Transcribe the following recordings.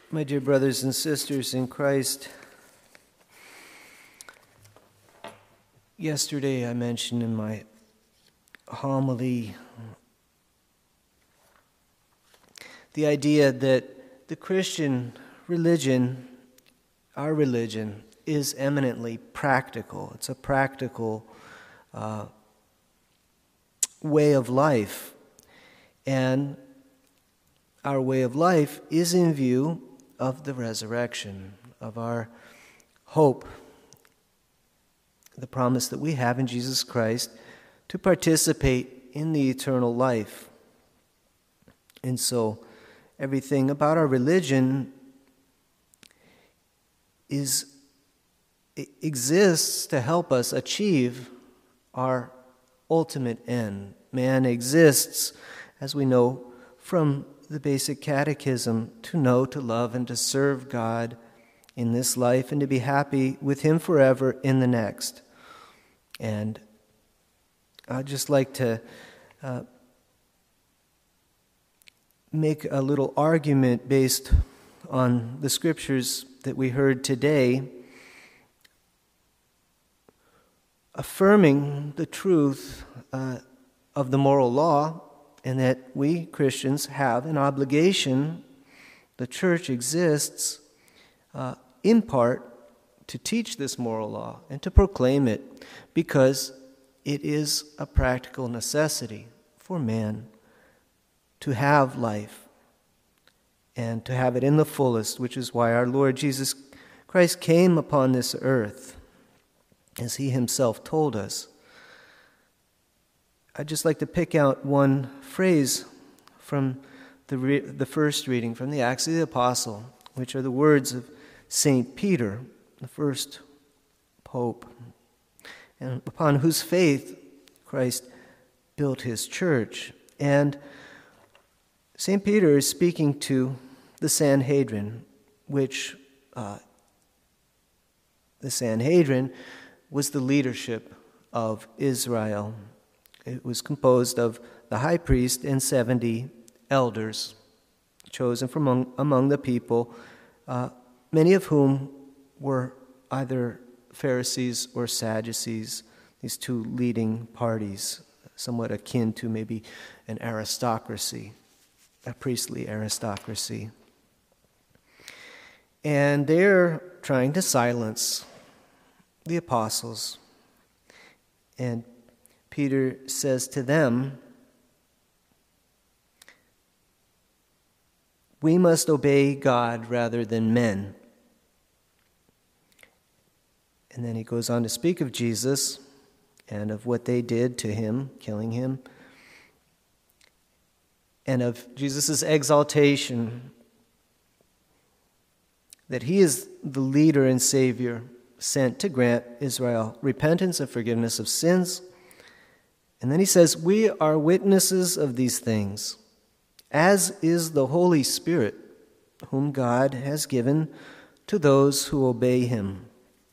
My dear brothers and sisters in Christ, yesterday I mentioned in my homily the idea that the Christian religion, our religion, is eminently practical. It's a practical way of life. And our way of life is in view of the resurrection, of our hope, the promise that we have in Jesus Christ to participate in the eternal life. And so everything about our religion exists to help us achieve our ultimate end. Man exists, as we know from the basic catechism, to know, to love, and to serve God in this life and to be happy with Him forever in the next. And I'd just like to make a little argument based on the scriptures that we heard today, affirming the truth of the moral law, and that we Christians have an obligation. The church exists in part to teach this moral law and to proclaim it, because it is a practical necessity for man to have life and to have it in the fullest, which is why our Lord Jesus Christ came upon this earth, as He Himself told us. I'd just like to pick out one phrase from the first reading, from the Acts of the Apostle, which are the words of St. Peter, the first pope, and upon whose faith Christ built His church. And St. Peter is speaking to the Sanhedrin, which the Sanhedrin was the leadership of Israel. It was composed of the high priest and 70 elders chosen from among the people, many of whom were either Pharisees or Sadducees, these two leading parties, somewhat akin to maybe an aristocracy, a priestly aristocracy. And they're trying to silence the apostles. And Peter says to them, "We must obey God rather than men." And then he goes on to speak of Jesus and of what they did to Him, killing Him, and of Jesus' exaltation, that He is the leader and Savior sent to grant Israel repentance and forgiveness of sins. And then he says, "We are witnesses of these things, as is the Holy Spirit, whom God has given to those who obey Him."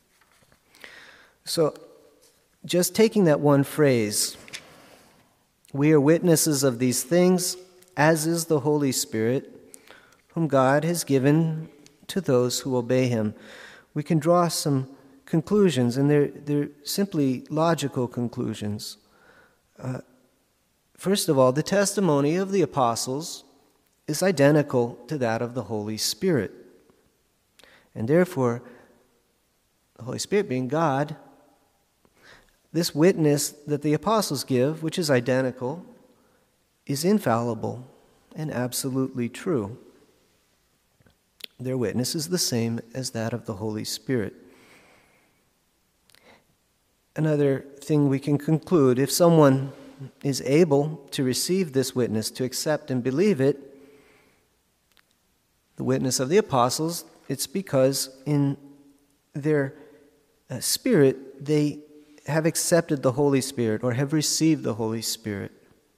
So, just taking that one phrase, "We are witnesses of these things, as is the Holy Spirit, whom God has given to those who obey Him," we can draw some conclusions, and they're simply logical conclusions. First of all, the testimony of the apostles is identical to that of the Holy Spirit. And therefore, the Holy Spirit being God, this witness that the apostles give, which is identical, is infallible and absolutely true. Their witness is the same as that of the Holy Spirit. Another thing we can conclude, if someone is able to receive this witness, to accept and believe it, the witness of the apostles, it's because in their spirit they have accepted the Holy Spirit or have received the Holy Spirit,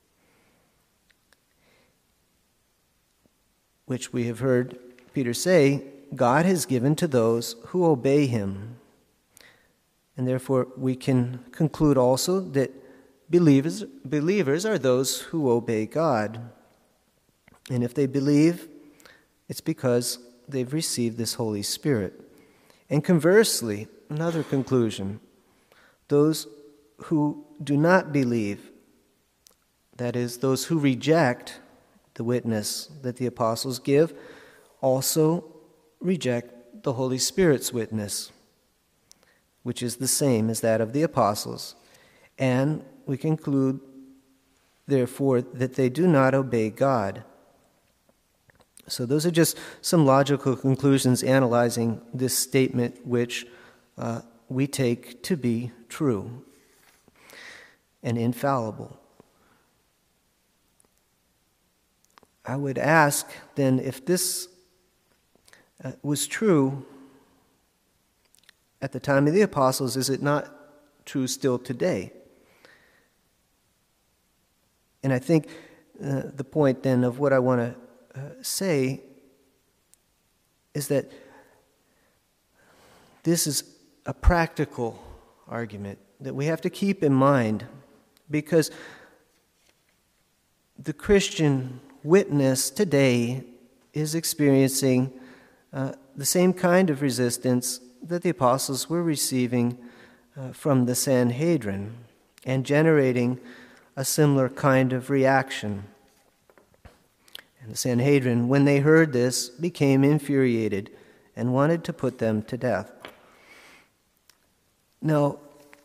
which we have heard Peter say, God has given to those who obey Him. And therefore, we can conclude also that believers are those who obey God. And if they believe, it's because they've received this Holy Spirit. And conversely, another conclusion, those who do not believe, that is, those who reject the witness that the apostles give, also reject the Holy Spirit's witness, which is the same as that of the apostles. And we conclude, therefore, that they do not obey God. So those are just some logical conclusions analyzing this statement, which we take to be true and infallible. I would ask then, if this was true at the time of the apostles, is it not true still today? And I think the point then of what I want to say is that this is a practical argument that we have to keep in mind, because the Christian witness today is experiencing the same kind of resistance that the apostles were receiving from the Sanhedrin, and generating a similar kind of reaction. And the Sanhedrin, when they heard this, became infuriated and wanted to put them to death. Now,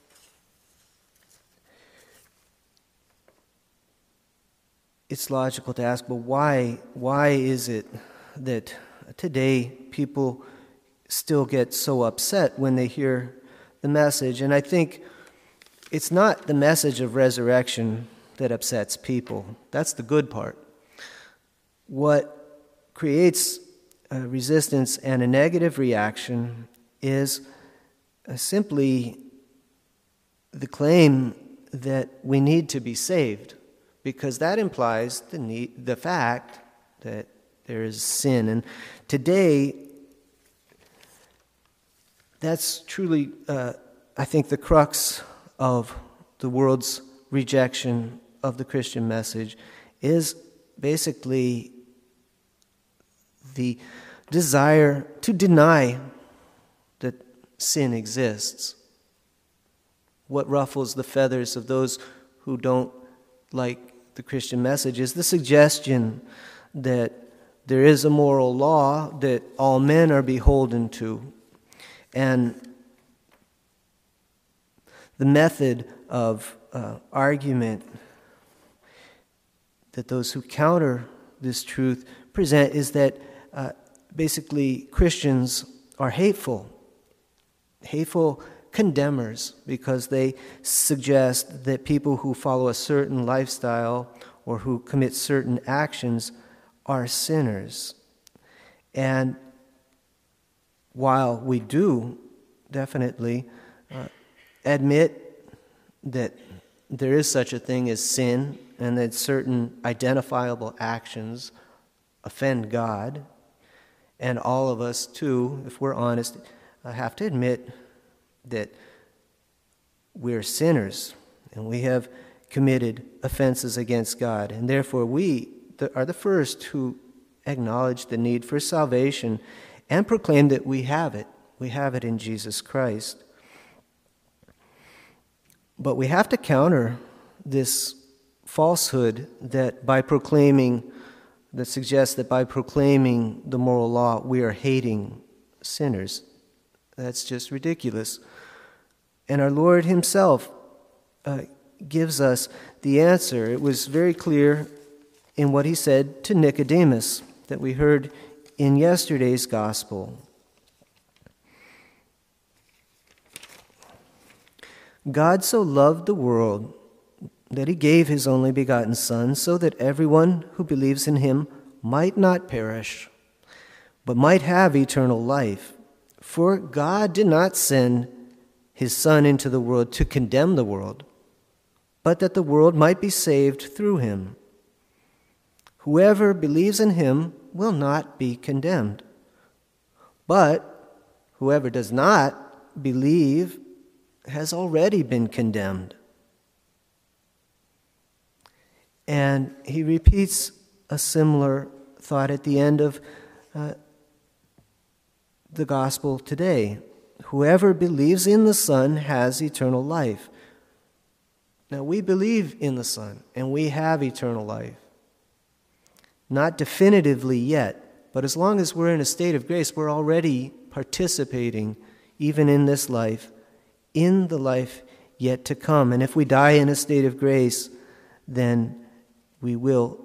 it's logical to ask, but why is it that today people still get so upset when they hear the message? And I think it's not the message of resurrection that upsets people. That's the good part. What creates a resistance and a negative reaction is simply the claim that we need to be saved, because that implies the fact that there is sin. And today, that's truly, I think, the crux of the world's rejection of the Christian message is basically the desire to deny that sin exists. What ruffles the feathers of those who don't like the Christian message is the suggestion that there is a moral law that all men are beholden to. And the method of argument that those who counter this truth present is that basically Christians are hateful condemners, because they suggest that people who follow a certain lifestyle or who commit certain actions are sinners. And while we do definitely admit that there is such a thing as sin, and that certain identifiable actions offend God, and all of us too, if we're honest, have to admit that we're sinners and we have committed offenses against God, and therefore we are the first who acknowledge the need for salvation and proclaim that we have it. We have it in Jesus Christ. But we have to counter this falsehood that suggests that by proclaiming the moral law we are hating sinners. That's just ridiculous. And our Lord himself gives us the answer. It was very clear in what he said to Nicodemus that we heard in yesterday's gospel. God so loved the world that he gave his only begotten Son, so that everyone who believes in him might not perish, but might have eternal life. For God did not send his Son into the world to condemn the world, but that the world might be saved through him. Whoever believes in him will not be condemned, but whoever does not believe has already been condemned. And he repeats a similar thought at the end of the gospel today. Whoever believes in the Son has eternal life. Now, we believe in the Son, and we have eternal life. Not definitively yet, but as long as we're in a state of grace, we're already participating, even in this life, in the life yet to come. And if we die in a state of grace, then we will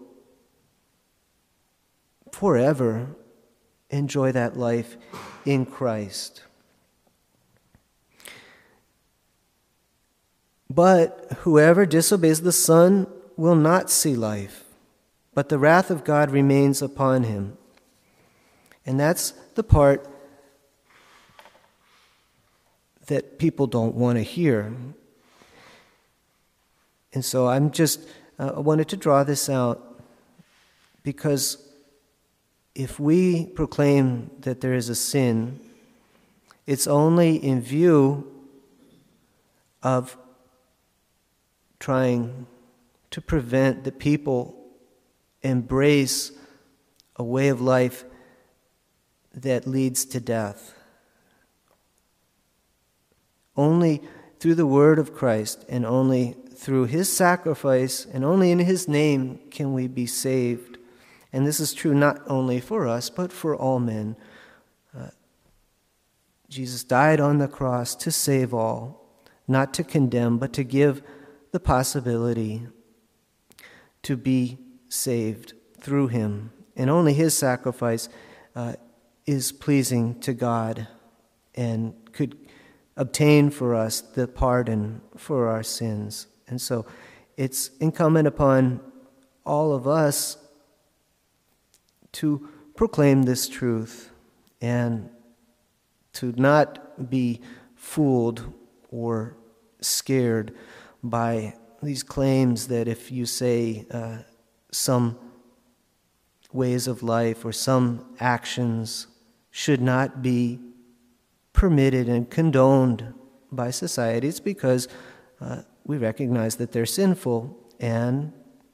forever enjoy that life in Christ. But whoever disobeys the Son will not see life, but the wrath of God remains upon him. And that's the part that people don't want to hear. And so I wanted to draw this out, because if we proclaim that there is a sin, it's only in view of trying to prevent the people embrace a way of life that leads to death. Only through the word of Christ, and only through his sacrifice, and only in his name can we be saved. And this is true not only for us, but for all men. Jesus died on the cross to save all, not to condemn, but to give the possibility to be saved through him. And only his sacrifice is pleasing to God and could obtain for us the pardon for our sins. And so it's incumbent upon all of us to proclaim this truth and to not be fooled or scared by these claims that if you say some ways of life or some actions should not be permitted and condoned by society, it's because we recognize that they're sinful and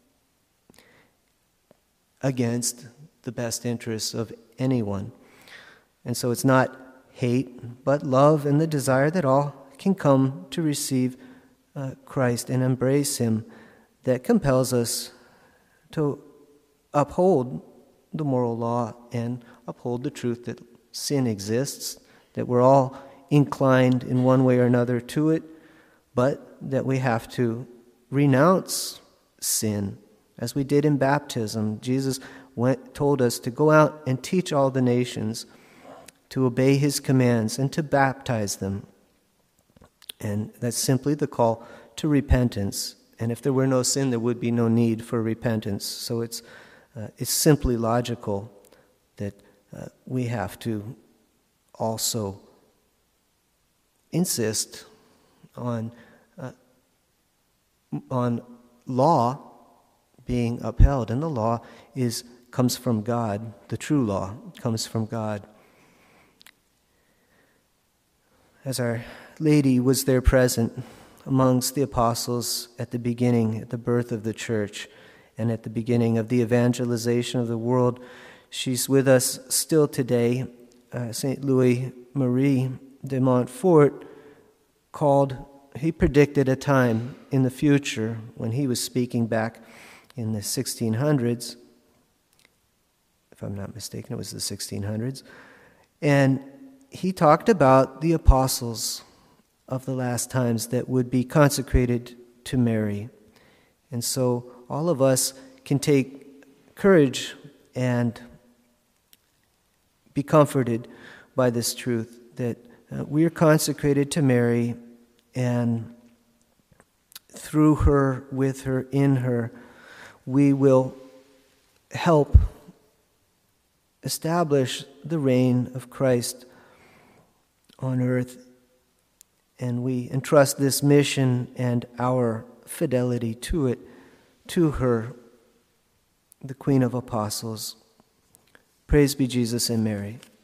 against the best interests of anyone. And so it's not hate, but love and the desire that all can come to receive Christ and embrace him that compels us to uphold the moral law and uphold the truth that sin exists, that we're all inclined in one way or another to it, but that we have to renounce sin, as we did in baptism. Jesus told us to go out and teach all the nations, to obey his commands, and to baptize them. And that's simply the call to repentance. And if there were no sin, there would be no need for repentance. So it's simply logical that we have to also insist on law being upheld. And the law comes from God. The true law comes from God. As Our Lady was there present amongst the apostles at the beginning, at the birth of the church, and at the beginning of the evangelization of the world, she's with us still today. St. Louis Marie de Montfort he predicted a time in the future when he was speaking back in the 1600s. If I'm not mistaken, it was the 1600s. And he talked about the apostles of the last times that would be consecrated to Mary. And so all of us can take courage and be comforted by this truth that we are consecrated to Mary, and through her, with her, in her, we will help establish the reign of Christ on earth. And we entrust this mission and our fidelity to it, to her, the Queen of Apostles. Praise be Jesus and Mary.